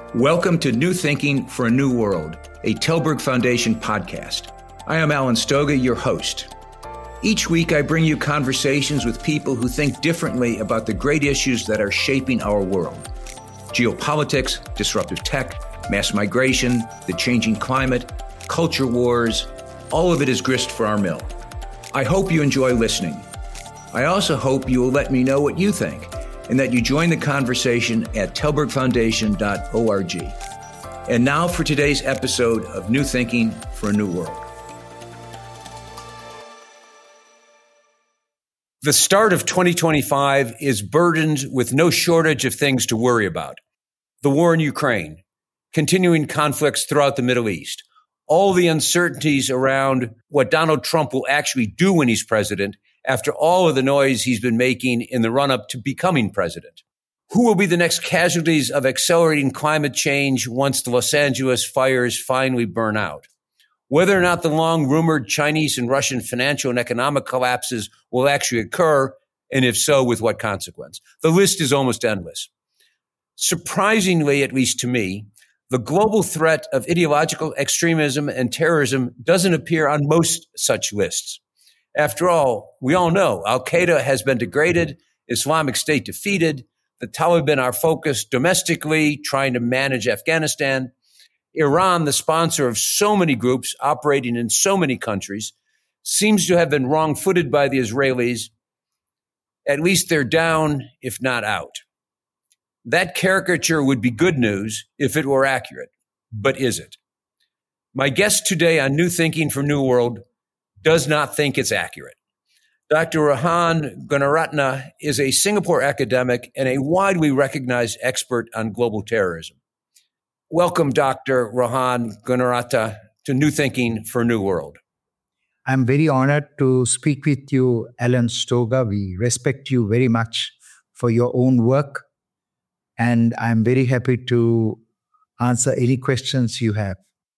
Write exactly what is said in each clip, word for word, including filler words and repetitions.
Welcome to New Thinking for a New World, a Telberg Foundation podcast. I am Alan Stoga, your host. Each week, I bring you conversations with people who think differently about the great issues that are shaping our world. Geopolitics, disruptive tech, mass migration, the changing climate, culture wars, all of it is grist for our mill. I hope you enjoy listening. I also hope you will let me know what you think and that you join the conversation at telberg foundation dot org. And now for today's episode of New Thinking for a New World. The start of twenty twenty-five is burdened with no shortage of things to worry about. The war in Ukraine, continuing conflicts throughout the Middle East, all the uncertainties around what Donald Trump will actually do when he's president after all of the noise he's been making in the run-up to becoming president. Who will be the next casualties of accelerating climate change once the Los Angeles fires finally burn out? Whether or not the long-rumored Chinese and Russian financial and economic collapses will actually occur, and if so, with what consequence? The list is almost endless. Surprisingly, at least to me, the global threat of ideological extremism and terrorism doesn't appear on most such lists. After all, we all know Al-Qaeda has been degraded, Islamic State defeated, the Taliban are focused domestically, trying to manage Afghanistan. Iran, the sponsor of so many groups operating in so many countries, seems to have been wrong-footed by the Israelis. At least they're down, if not out. That caricature would be good news if it were accurate, but is it? My guest today on New Thinking for New World does not think it's accurate. Doctor Rohan Gunaratne is a Singapore academic and a widely recognized expert on global terrorism. Welcome, Doctor Rohan Gunaratne, to New Thinking for a New World. I'm very honored to speak with you, Alan Stoga. We respect you very much for your own work, and I'm very happy to answer any questions you have.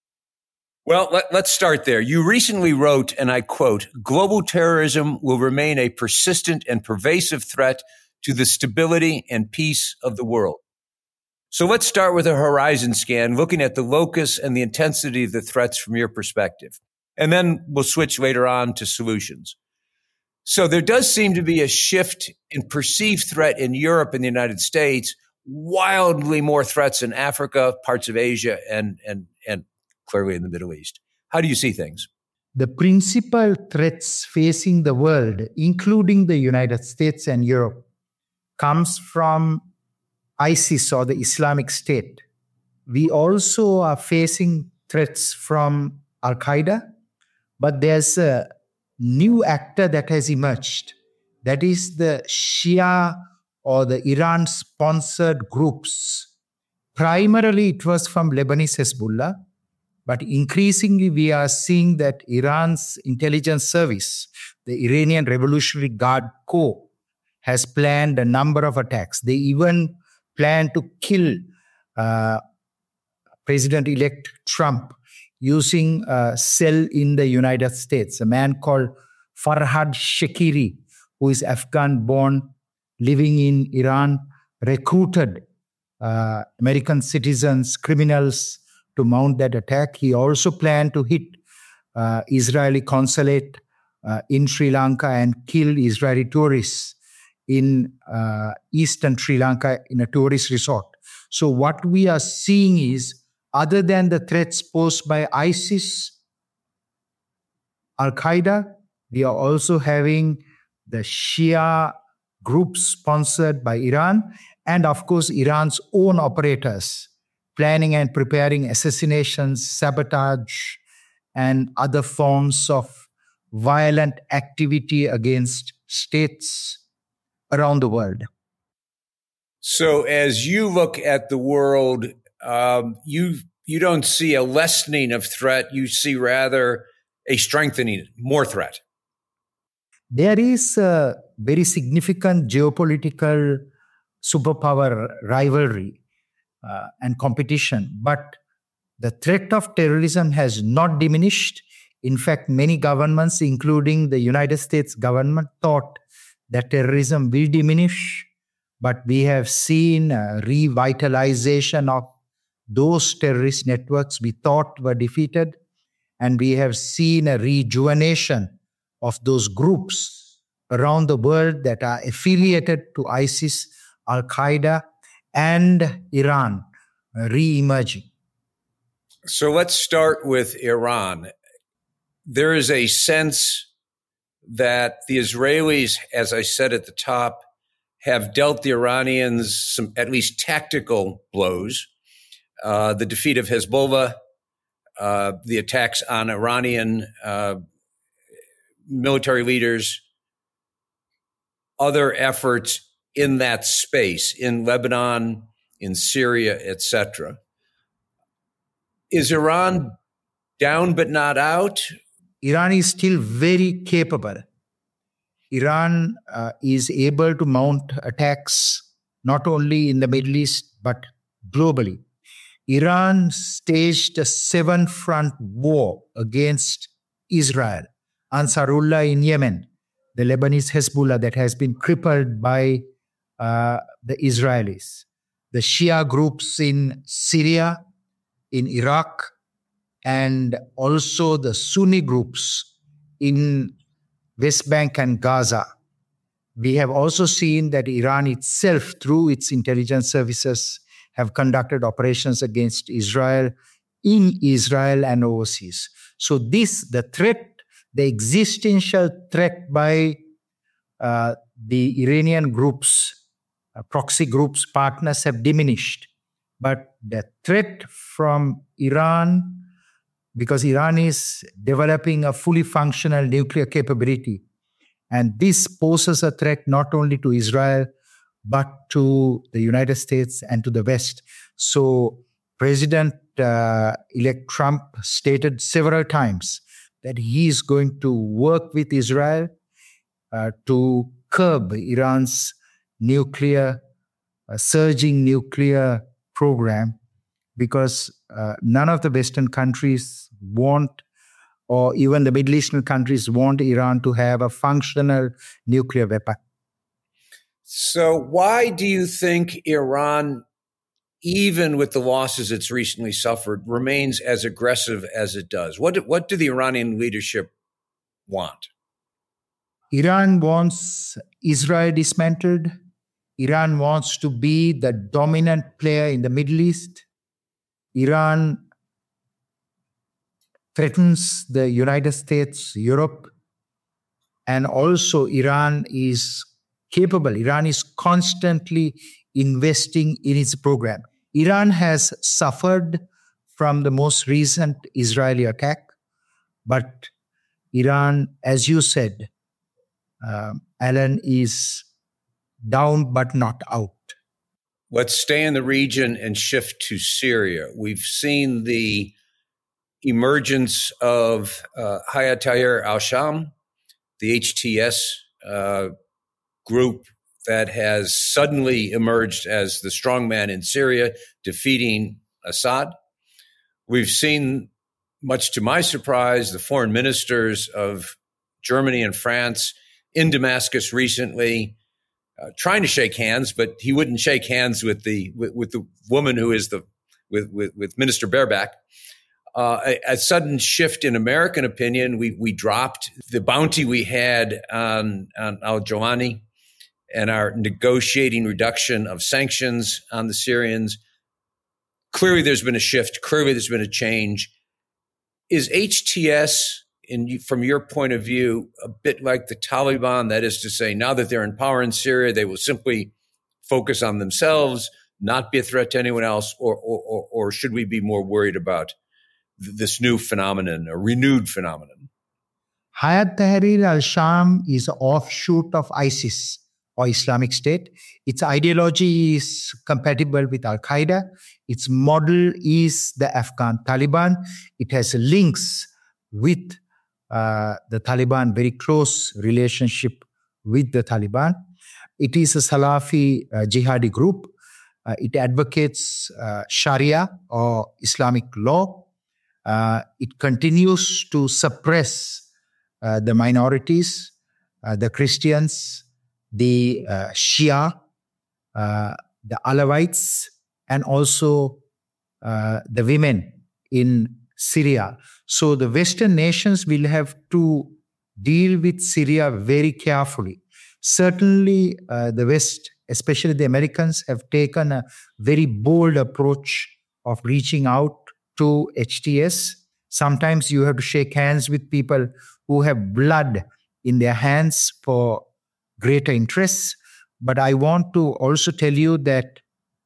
Well, let, let's start there. You recently wrote, and I quote, "Global terrorism will remain a persistent and pervasive threat to the stability and peace of the world." So let's start with a horizon scan, looking at the locus and the intensity of the threats from your perspective. And then we'll switch later on to solutions. So there does seem to be a shift in perceived threat in Europe and the United States, wildly more threats in Africa, parts of Asia, and, and, and clearly in the Middle East. How do you see things? The principal threats facing the world, including the United States and Europe, comes from ISIS or the Islamic State. We also are facing threats from Al-Qaeda, but there's a new actor that has emerged. That is the Shia or the Iran-sponsored groups. Primarily, it was from Lebanese Hezbollah, but increasingly we are seeing that Iran's intelligence service, the Iranian Revolutionary Guard Corps, has planned a number of attacks. They even plan to kill uh, President-elect Trump using a cell in the United States, a man called Farhad Shakiri, who is Afghan-born, living in Iran, recruited uh, American citizens, criminals, to mount that attack. He also planned to hit uh, Israeli consulate uh, in Sri Lanka and kill Israeli tourists in uh, eastern Sri Lanka in a tourist resort. So what we are seeing is, other than the threats posed by ISIS, Al-Qaeda, we are also having the Shia groups sponsored by Iran, and of course Iran's own operators planning and preparing assassinations, sabotage, and other forms of violent activity against states around the world. So as you look at the world, um, you you don't see a lessening of threat. You see rather a strengthening, more threat. There is a very significant geopolitical superpower rivalry uh, and competition, but the threat of terrorism has not diminished. In fact, many governments, including the United States government, thought that terrorism will diminish, but we have seen a revitalization of those terrorist networks we thought were defeated, and we have seen a rejuvenation of those groups around the world that are affiliated to ISIS, Al-Qaeda, and Iran uh, re-emerging. So let's start with Iran. There is a sense that the Israelis, as I said at the top, have dealt the Iranians some at least tactical blows. Uh, the defeat of Hezbollah, uh, the attacks on Iranian uh, military leaders, other efforts in that space, in Lebanon, in Syria, et cetera. Is Iran down but not out? Iran is still very capable. Iran uh, is able to mount attacks not only in the Middle East but globally. Iran staged a seven-front war against Israel, Ansarullah in Yemen, the Lebanese Hezbollah that has been crippled by uh, the Israelis, the Shia groups in Syria, in Iraq, and also the Sunni groups in West Bank and Gaza. We have also seen that Iran itself, through its intelligence services, have conducted operations against Israel in Israel and overseas. So this, the threat, the existential threat by uh, the Iranian groups, uh, proxy groups, partners have diminished. But the threat from Iran, because Iran is developing a fully functional nuclear capability, and this poses a threat not only to Israel, but to the United States and to the West. So President-elect uh, Trump stated several times that he is going to work with Israel uh, to curb Iran's nuclear, uh, surging nuclear program, because uh, none of the Western countries want, or even the Middle Eastern countries want Iran to have a functional nuclear weapon. So why do you think Iran, even with the losses it's recently suffered, remains as aggressive as it does? What do, what do the Iranian leadership want? Iran wants Israel dismantled. Iran wants to be the dominant player in the Middle East. Iran threatens the United States, Europe, and also Iran is capable. Iran is constantly investing in its program. Iran has suffered from the most recent Israeli attack, but Iran, as you said, uh, Alan, is down but not out. Let's stay in the region and shift to Syria. We've seen the emergence of uh, Hayat Tahrir al-Sham, the H T S uh, group that has suddenly emerged as the strongman in Syria, defeating Assad. We've seen, much to my surprise, the foreign ministers of Germany and France in Damascus recently, uh, trying to shake hands, but he wouldn't shake hands with the with, with the woman who is the with with, with Minister Baerbock. Uh, a, a sudden shift in American opinion. We we dropped the bounty we had on on al-Jawani and our negotiating reduction of sanctions on the Syrians. Clearly, there's been a shift. Clearly, there's been a change. Is H T S, in, from your point of view, a bit like the Taliban? That is to say, now that they're in power in Syria, they will simply focus on themselves, not be a threat to anyone else, or or, or, or should we be more worried about this new phenomenon, a renewed phenomenon? Hayat Tahrir al-Sham is an offshoot of ISIS, or Islamic State. Its ideology is compatible with Al-Qaeda. Its model is the Afghan Taliban. It has links with uh, the Taliban, very close relationship with the Taliban. It is a Salafi uh, jihadi group. Uh, it advocates uh, Sharia, or Islamic law. Uh, it continues to suppress uh, the minorities, uh, the Christians, the uh, Shia, uh, the Alawites, and also uh, the women in Syria. So the Western nations will have to deal with Syria very carefully. Certainly, uh, the West, especially the Americans, have taken a very bold approach of reaching out to H T S. Sometimes you have to shake hands with people who have blood in their hands for greater interests. But I want to also tell you that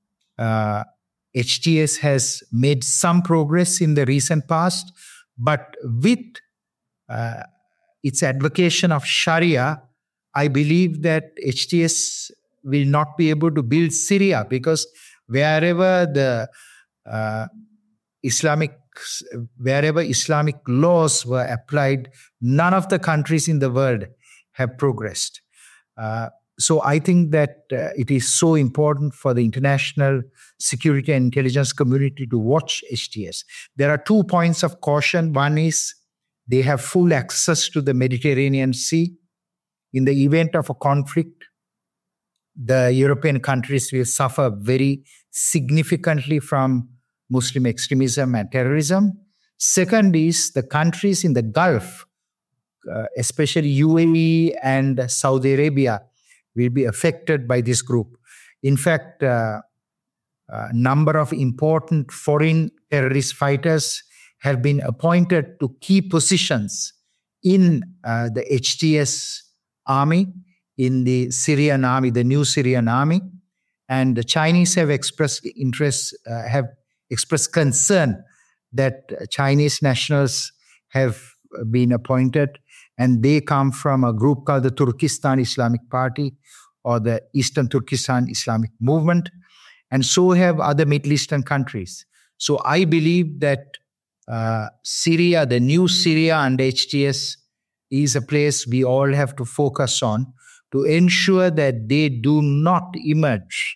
uh, H T S has made some progress in the recent past, but with uh, its advocation of Sharia, I believe that H T S will not be able to build Syria, because wherever the uh, Islamic wherever Islamic laws were applied, none of the countries in the world have progressed. Uh, so I think that uh, it is so important for the international security and intelligence community to watch H T S. There are two points of caution. One is they have full access to the Mediterranean Sea. In the event of a conflict, the European countries will suffer very significantly from Muslim extremism and terrorism. Second is the countries in the Gulf, uh, especially U A E and Saudi Arabia, will be affected by this group. In fact, uh, a number of important foreign terrorist fighters have been appointed to key positions in uh, the H T S army, in the Syrian army, the new Syrian army. And the Chinese have expressed interest, uh, have expressed concern that Chinese nationals have been appointed, and they come from a group called the Turkestan Islamic Party or the Eastern Turkestan Islamic Movement, and so have other Middle Eastern countries. So I believe that uh, Syria, the new Syria under H T S, is a place we all have to focus on to ensure that they do not emerge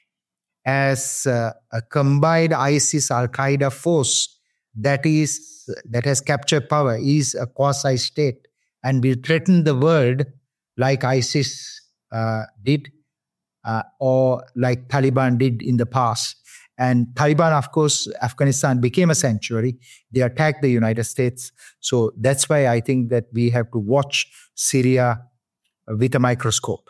as uh, a combined ISIS Al-Qaeda force that is that has captured power, is a quasi-state, and will threaten the world like ISIS uh, did uh, or like Taliban did in the past. And Taliban, of course, Afghanistan became a sanctuary. They attacked the United States. So that's why I think that we have to watch Syria with a microscope.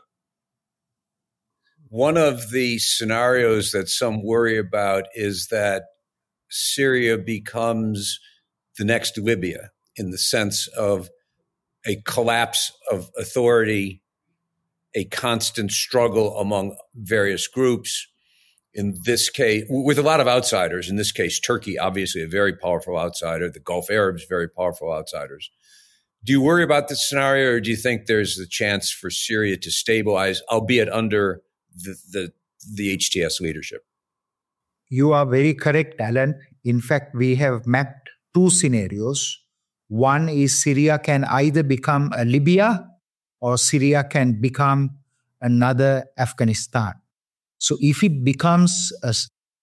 One of the scenarios that some worry about is that Syria becomes the next Libya, in the sense of a collapse of authority, a constant struggle among various groups. In this case, with a lot of outsiders, in this case, Turkey, obviously a very powerful outsider, the Gulf Arabs, very powerful outsiders. Do you worry about this scenario, or do you think there's the chance for Syria to stabilize, albeit under the, the, the H T S leadership? You are very correct, Alan. In fact, we have mapped two scenarios. One is Syria can either become a Libya or Syria can become another Afghanistan. So if it becomes a,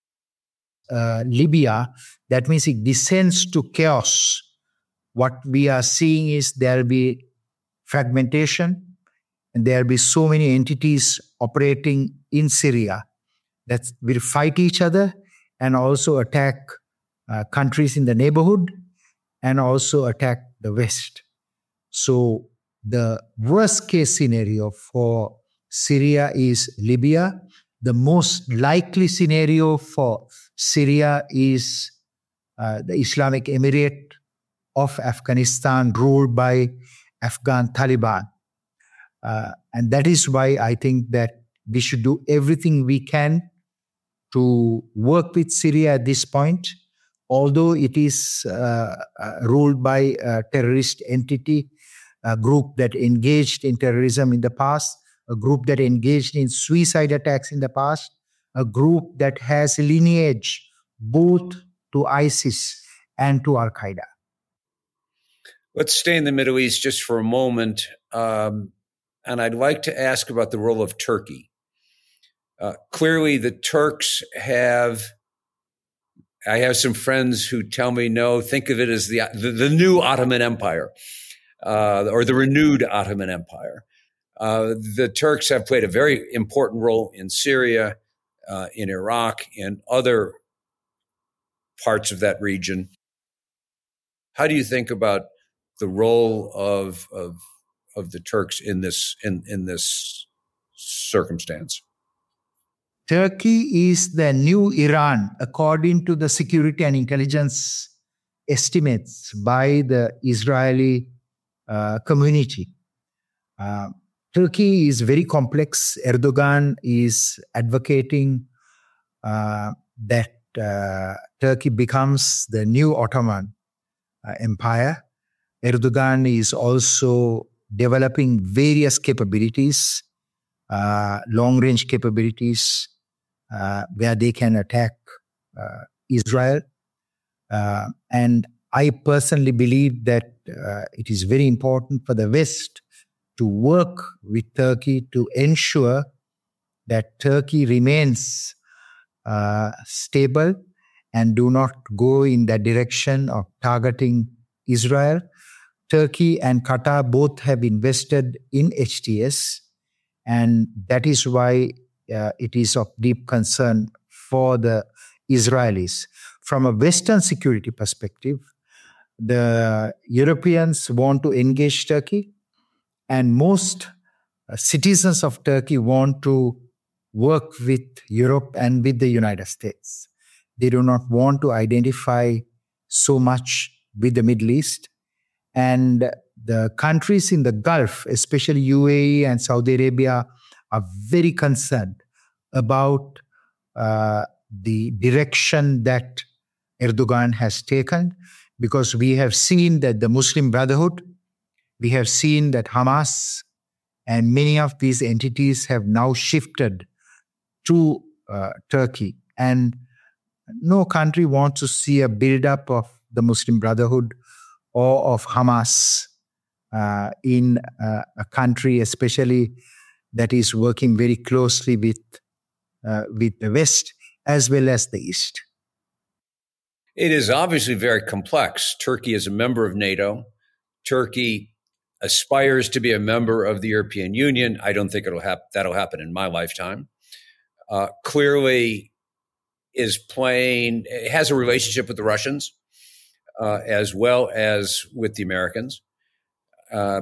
a Libya, that means it descends to chaos. What we are seeing is there will be fragmentation, and there will be so many entities operating in Syria that will fight each other and also attack uh, countries in the neighborhood and also attack the West. So the worst case scenario for Syria is Libya. The most likely scenario for Syria is uh, the Islamic Emirate of Afghanistan, ruled by Afghan Taliban. Uh, and that is why I think that we should do everything we can to work with Syria at this point, although it is uh, uh, ruled by a terrorist entity, a group that engaged in terrorism in the past, a group that engaged in suicide attacks in the past, a group that has lineage both to ISIS and to Al-Qaeda. Let's stay in the Middle East just for a moment. Um, and I'd like to ask about the role of Turkey. Uh, clearly, the Turks have, I have some friends who tell me, no, think of it as the, the, the new Ottoman Empire, uh, or the renewed Ottoman Empire. Uh, the Turks have played a very important role in Syria, uh, in Iraq, and other parts of that region. How do you think about the role of of, of the Turks in this in, in this circumstance? Turkey is the new Iran, according to the security and intelligence estimates by the Israeli uh, community. Uh, Turkey is very complex. Erdogan is advocating uh, that uh, Turkey becomes the new Ottoman uh, Empire. Erdogan is also developing various capabilities, uh, long-range capabilities, uh, where they can attack uh, Israel. Uh, and I personally believe that uh, it is very important for the West to work with Turkey to ensure that Turkey remains uh, stable and do not go in the direction of targeting Israel. Turkey and Qatar both have invested in H T S, and that is why uh, it is of deep concern for the Israelis. From a Western security perspective, the Europeans want to engage Turkey, and most uh, citizens of Turkey want to work with Europe and with the United States. They do not want to identify so much with the Middle East. And the countries in the Gulf, especially U A E and Saudi Arabia, are very concerned about uh, the direction that Erdogan has taken, because we have seen that the Muslim Brotherhood, we have seen that Hamas and many of these entities have now shifted to uh, Turkey. And no country wants to see a buildup of the Muslim Brotherhood or of Hamas uh, in uh, a country, especially that is working very closely with, uh, with the West as well as the East. It is obviously very complex. Turkey is a member of NATO. Turkey aspires to be a member of the European Union. I don't think it'll hap- that'll happen in my lifetime. Uh, clearly is playing, it has a relationship with the Russians uh, as well as with the Americans. Uh,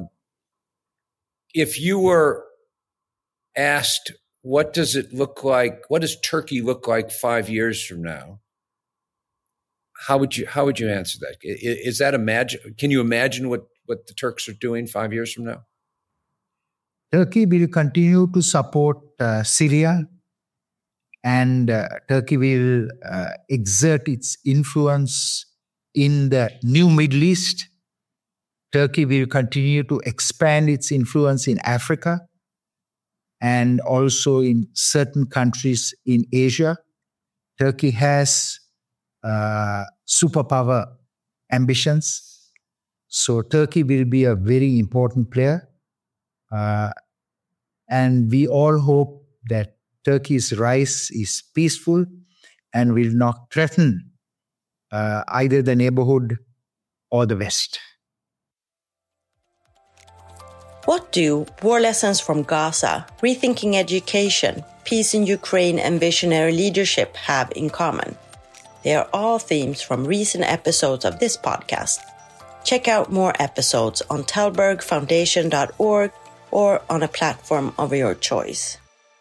if you were asked, what does it look like, what does Turkey look like five years from now? How would you how would you answer that? Is, is that imagine? Can you imagine what, what the Turks are doing five years from now? Turkey will continue to support uh, Syria, and uh, Turkey will uh, exert its influence in the new Middle East. Turkey will continue to expand its influence in Africa and also in certain countries in Asia. Turkey has uh, superpower ambitions, so Turkey will be a very important player. Uh, and we all hope that Turkey's rise is peaceful and will not threaten uh, either the neighborhood or the West. What do War Lessons from Gaza, Rethinking Education, Peace in Ukraine and Visionary Leadership have in common? They are all themes from recent episodes of this podcast. Check out more episodes on Tallberg Foundation dot org or on a platform of your choice.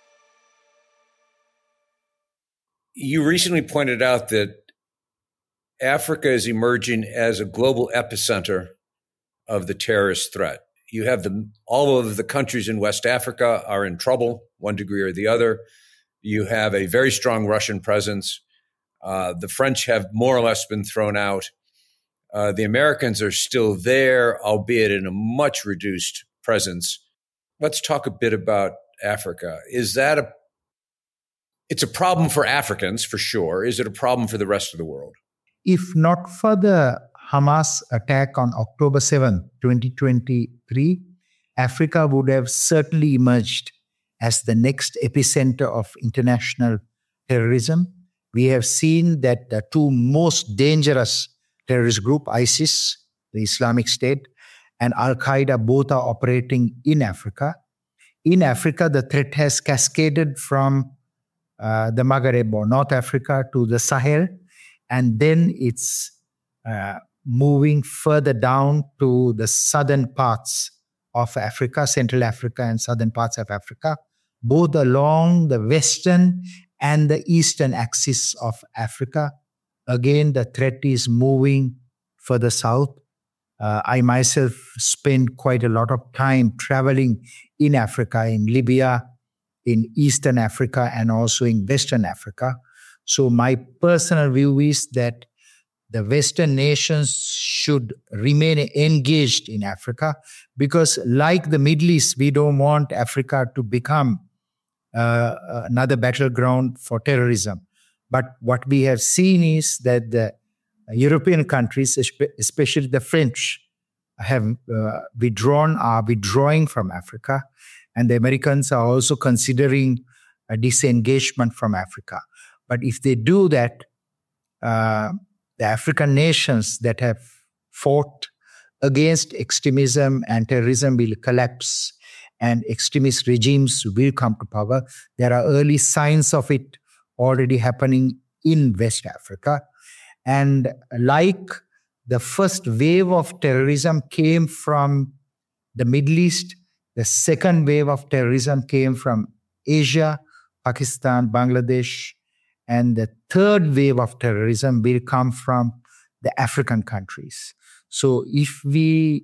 You recently pointed out that Africa is emerging as a global epicenter of the terrorist threat. You have the, all of the countries in West Africa are in trouble, one degree or the other. You have a very strong Russian presence. Uh, the French have more or less been thrown out. Uh, the Americans are still there, albeit in a much reduced presence. Let's talk a bit about Africa. Is that a, it's a problem for Africans, for sure. Is it a problem for the rest of the world? If not for the Hamas attack on October seventh, twenty twenty-three, Africa would have certainly emerged as the next epicenter of international terrorism. We have seen that the two most dangerous terrorist groups, ISIS, the Islamic State, and Al-Qaeda, both are operating in Africa. In Africa, the threat has cascaded from uh, the Maghreb or North Africa to the Sahel, and then it's uh, moving further down to the southern parts of Africa, Central Africa and southern parts of Africa, both along the western and the eastern axis of Africa. Again, the threat is moving further south. Uh, I myself spend quite a lot of time traveling in Africa, in Libya, in Eastern Africa, and also in Western Africa. So my personal view is that the Western nations should remain engaged in Africa, because like the Middle East, we don't want Africa to become uh, another battleground for terrorism. But what we have seen is that the European countries, especially the French, have uh, withdrawn, are withdrawing from Africa, and the Americans are also considering a disengagement from Africa. But if they do that, uh, the African nations that have fought against extremism and terrorism will collapse, and extremist regimes will come to power. There are early signs of it already happening in West Africa. And like the first wave of terrorism came from the Middle East, the second wave of terrorism came from Asia, Pakistan, Bangladesh, and the third wave of terrorism will come from the African countries. So if we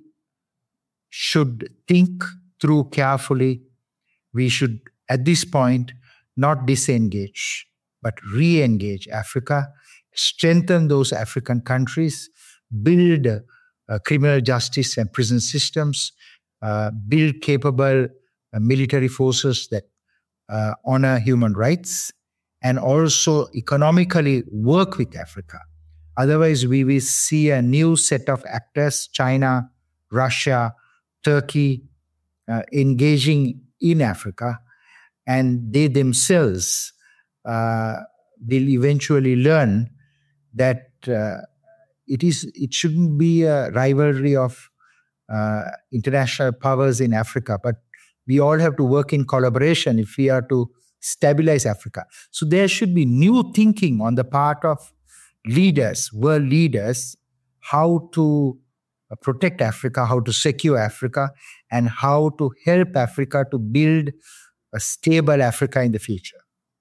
should think through carefully, we should, at this point, not disengage, but re-engage Africa, strengthen those African countries, build uh, criminal justice and prison systems, uh, build capable uh, military forces that uh, honor human rights, and also economically work with Africa. Otherwise, we will see a new set of actors, China, Russia, Turkey, uh, engaging in Africa, and they themselves uh, will eventually learn that uh, it is it shouldn't be a rivalry of uh, international powers in Africa, but we all have to work in collaboration if we are to stabilize Africa. So there should be new thinking on the part of leaders, world leaders, how to protect Africa, how to secure Africa, and how to help Africa to build a stable Africa in the future.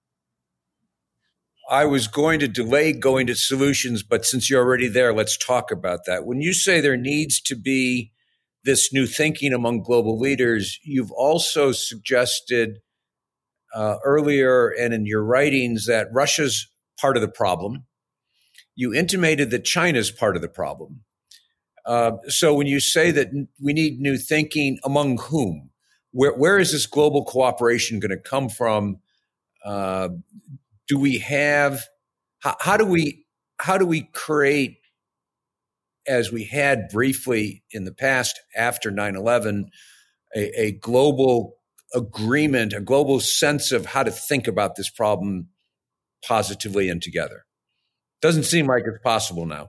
I was going to delay going to solutions, but since you're already there, let's talk about that. When you say there needs to be this new thinking among global leaders, you've also suggested uh, earlier and in your writings that Russia's part of the problem. You intimated that China's part of the problem. Uh, so when you say that we need new thinking, among whom? Where, where is this global cooperation going to come from? Uh, do we have, how, how do we, how do we create, as we had briefly in the past after nine eleven, a, a global agreement, a global sense of how to think about this problem positively and together? Doesn't seem like it's possible now.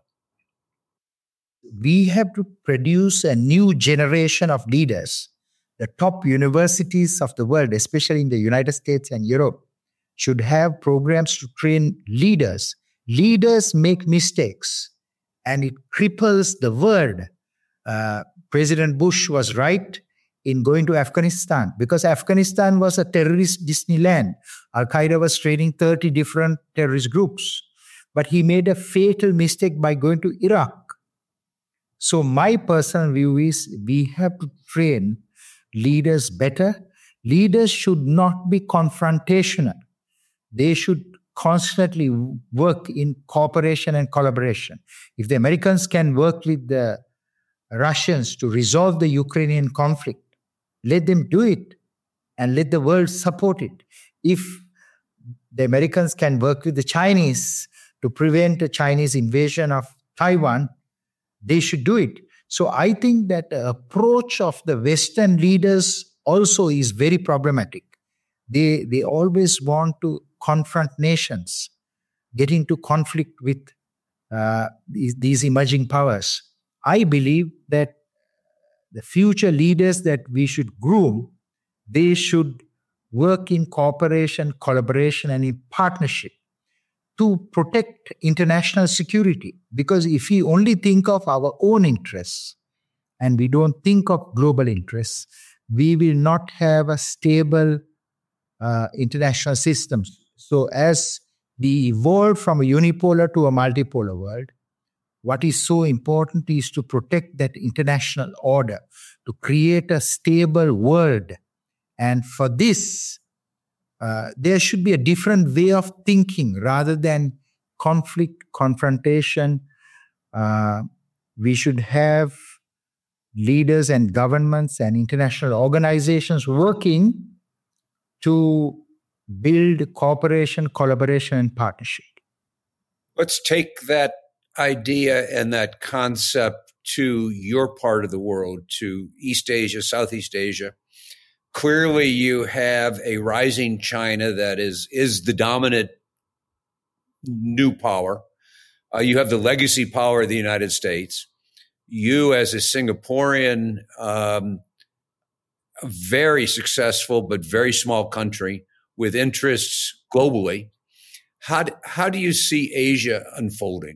We have to produce a new generation of leaders. The top universities of the world, especially in the United States and Europe, should have programs to train leaders. Leaders make mistakes, and it cripples the world. Uh, President Bush was right in going to Afghanistan, because Afghanistan was a terrorist Disneyland. Al-Qaeda was training thirty different terrorist groups. But he made a fatal mistake by going to Iraq. So my personal view is we have to train leaders better. Leaders should not be confrontational. They should constantly work in cooperation and collaboration. If the Americans can work with the Russians to resolve the Ukrainian conflict, let them do it and let the world support it. If the Americans can work with the Chinese to prevent a Chinese invasion of Taiwan, they should do it. So I think that the approach of the Western leaders also is very problematic. They, they always want to confront nations, get into conflict with uh, these, these emerging powers. I believe that the future leaders that we should groom, they should work in cooperation, collaboration, and in partnership to protect international security. Because if we only think of our own interests and we don't think of global interests, we will not have a stable uh, international system. So as we evolve from a unipolar to a multipolar world, what is so important is to protect that international order, to create a stable world. And for this, uh, there should be a different way of thinking rather than conflict, confrontation. Uh, we should have leaders and governments and international organizations working to build cooperation, collaboration, and partnership. Let's take that idea and that concept to your part of the world, to East Asia, Southeast Asia. Clearly, you have a rising China that is, is the dominant new power. Uh, you have the legacy power of the United States. You, as a Singaporean, um, a very successful but very small country with interests globally. How do, how do you see Asia unfolding?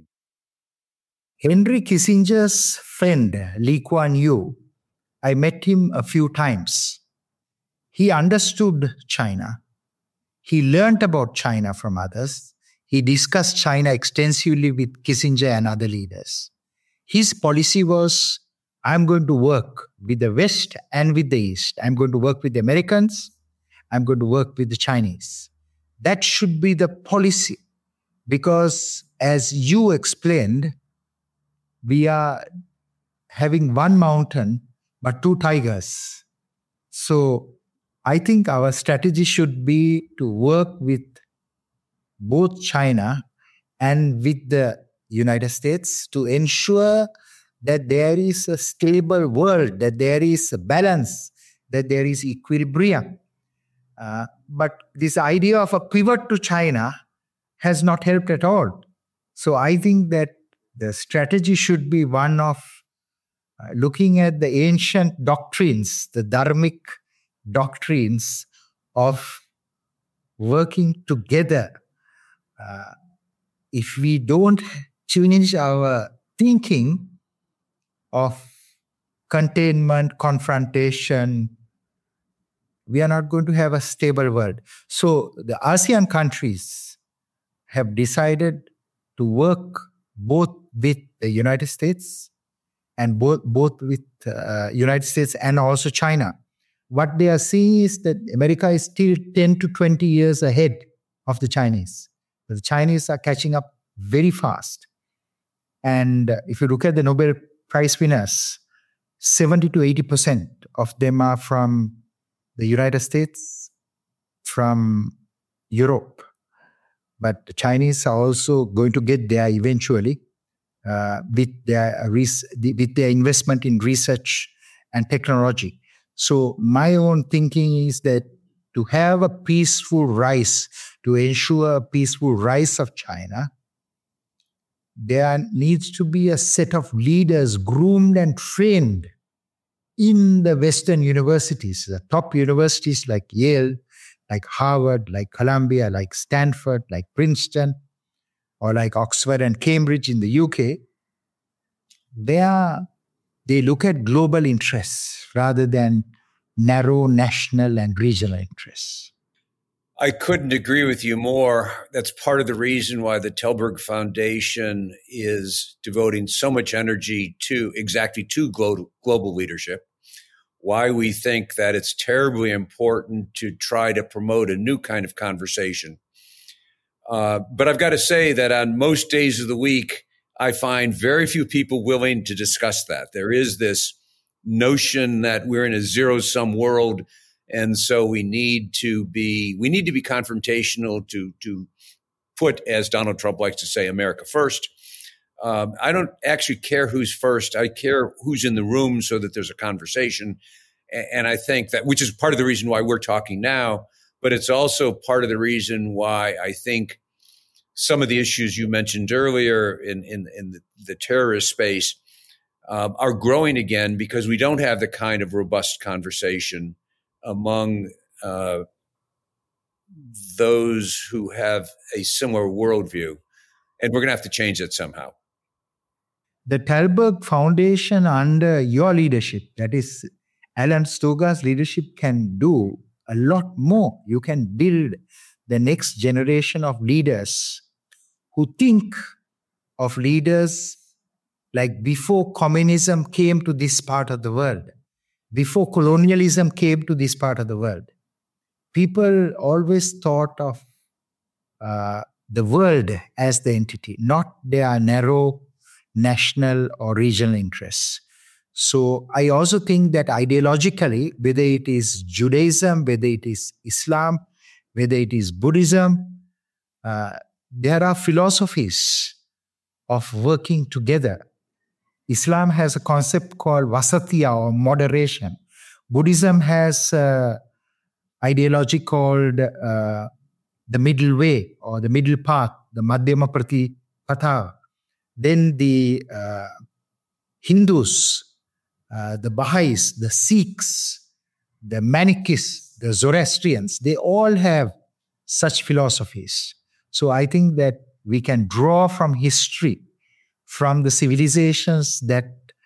Henry Kissinger's friend, Lee Kuan Yew, I met him a few times. He understood China. He learned about China from others. He discussed China extensively with Kissinger and other leaders. His policy was, I'm going to work with the West and with the East. I'm going to work with the Americans. I'm going to work with the Chinese. That should be the policy. Because as you explained, we are having one mountain, but two tigers. So I think our strategy should be to work with both China and with the United States to ensure that there is a stable world, that there is a balance, that there is equilibrium. Uh, but this idea of a pivot to China has not helped at all. So I think that the strategy should be one of uh, looking at the ancient doctrines, the dharmic doctrines of working together. Uh, if we don't change our thinking of containment, confrontation, we are not going to have a stable world. So the ASEAN countries have decided to work both with the United States and both, both with uh, United States and also China. What they are seeing is that America is still ten to twenty years ahead of the Chinese. The Chinese are catching up very fast. And if you look at the Nobel Prize winners, seventy to eighty percent of them are from the United States, from Europe. But the Chinese are also going to get there eventually uh, with their res- with their investment in research and technology. So my own thinking is that to have a peaceful rise, to ensure a peaceful rise of China, there needs to be a set of leaders groomed and trained in the Western universities, the top universities like Yale, like Harvard, like Columbia, like Stanford, like Princeton, or like Oxford and Cambridge in the U K. They are, they look at global interests rather than narrow national and regional interests. I couldn't agree with you more. That's part of the reason why the Telberg Foundation is devoting so much energy to exactly to global, global leadership. Why we think that it's terribly important to try to promote a new kind of conversation. Uh, but I've got to say that on most days of the week, I find very few people willing to discuss that. There is this notion that we're in a zero-sum world, and so we need to be we need to be confrontational to to put, as Donald Trump likes to say, America first. Um, I don't actually care who's first. I care who's in the room so that there's a conversation. And I think that, which is part of the reason why we're talking now, but it's also part of the reason why I think some of the issues you mentioned earlier in, in, in the, the terrorist space um, are growing again because we don't have the kind of robust conversation among uh, those who have a similar worldview. And we're going to have to change it somehow. The Thalberg Foundation under your leadership, that is Alan Stoga's leadership, can do a lot more. You can build the next generation of leaders who think of leaders like before communism came to this part of the world, before colonialism came to this part of the world. People always thought of uh, the world as the entity, not their narrow national or regional interests. So I also think that ideologically, whether it is Judaism, whether it is Islam, whether it is Buddhism, uh, there are philosophies of working together. Islam has a concept called vasatiya, or moderation. Buddhism has an ideology called uh, the middle way, or the middle path, the madhyama pratipatha. Then the uh, Hindus, uh, the Baha'is, the Sikhs, the Manichaeans, the Zoroastrians, they all have such philosophies. So I think that we can draw from history, from the civilizations that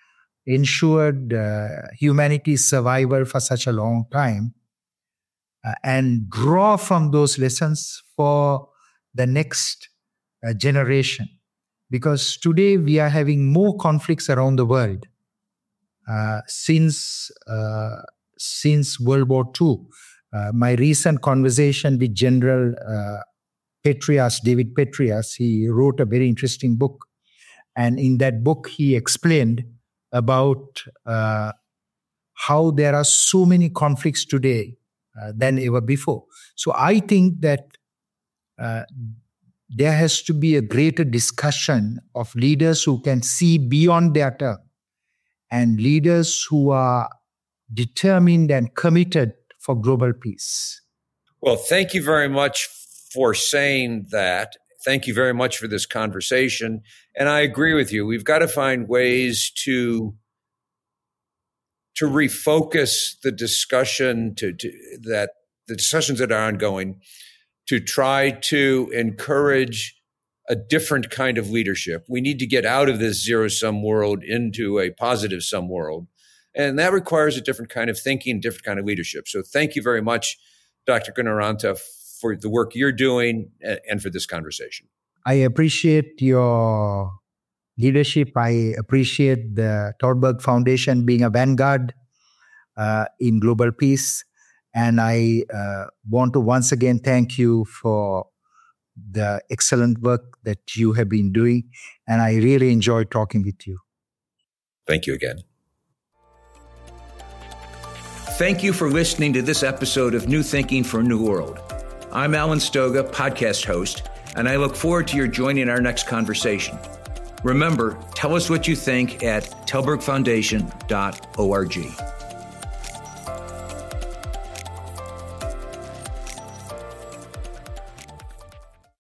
ensured uh, humanity's survival for such a long time, uh, and draw from those lessons for the next uh, generation. Because today we are having more conflicts around the world. Uh, since uh, since World War Two, uh, my recent conversation with General uh, Petraeus, David Petraeus, he wrote a very interesting book. And in that book, he explained about uh, how there are so many conflicts today uh, than ever before. So I think that uh, there has to be a greater discussion of leaders who can see beyond their term, and leaders who are determined and committed for global peace. Well, thank you very much for saying that. Thank you very much for this conversation. And I agree with you. We've got to find ways to, to refocus the discussion, to, to that the discussions that are ongoing, to try to encourage a different kind of leadership. We need to get out of this zero-sum world into a positive-sum world. And that requires a different kind of thinking, different kind of leadership. So thank you very much, Doctor Gunawardena, for the work you're doing and for this conversation. I appreciate your leadership. I appreciate the Thalberg Foundation being a vanguard uh, in global peace. And I uh, want to once again thank you for the excellent work that you have been doing. And I really enjoyed talking with you. Thank you again. Thank you for listening to this episode of New Thinking for a New World. I'm Alan Stoga, podcast host, and I look forward to your joining our next conversation. Remember, tell us what you think at thalberg foundation dot org.